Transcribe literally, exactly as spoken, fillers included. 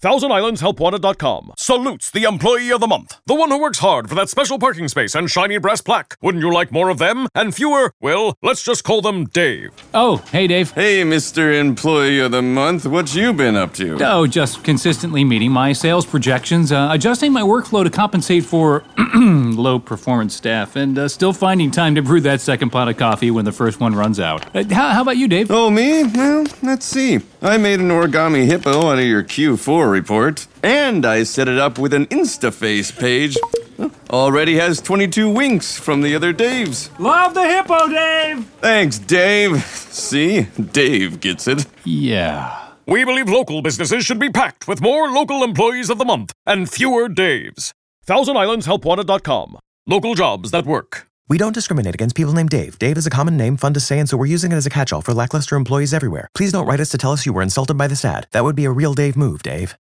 Thousand Islands Help Wanted dot com salutes the Employee of the Month. The one who works hard for that special parking space and shiny brass plaque. Wouldn't you like more of them and fewer? Well, let's just call them Dave. Oh, hey, Dave. Hey, Mister Employee of the Month. What you been up to? Oh, just consistently meeting my sales projections, uh, adjusting my workflow to compensate for low-performance staff, and uh, still finding time to brew that second pot of coffee when the first one runs out. Uh, how, how about you, Dave? Oh, me? Well, let's see. I made an origami hippo out of your Q four report, and I set it up with an InstaFace page. Already has twenty-two winks from the other Daves. Love the hippo, Dave! Thanks, Dave. See? Dave gets it. Yeah. We believe local businesses should be packed with more local employees of the month and fewer Daves. Thousand Islands Help Wanted dot com. Local jobs that work. We don't discriminate against people named Dave. Dave is a common name, fun to say, and so we're using it as a catch-all for lackluster employees everywhere. Please don't write us to tell us you were insulted by this ad. That would be a real Dave move, Dave.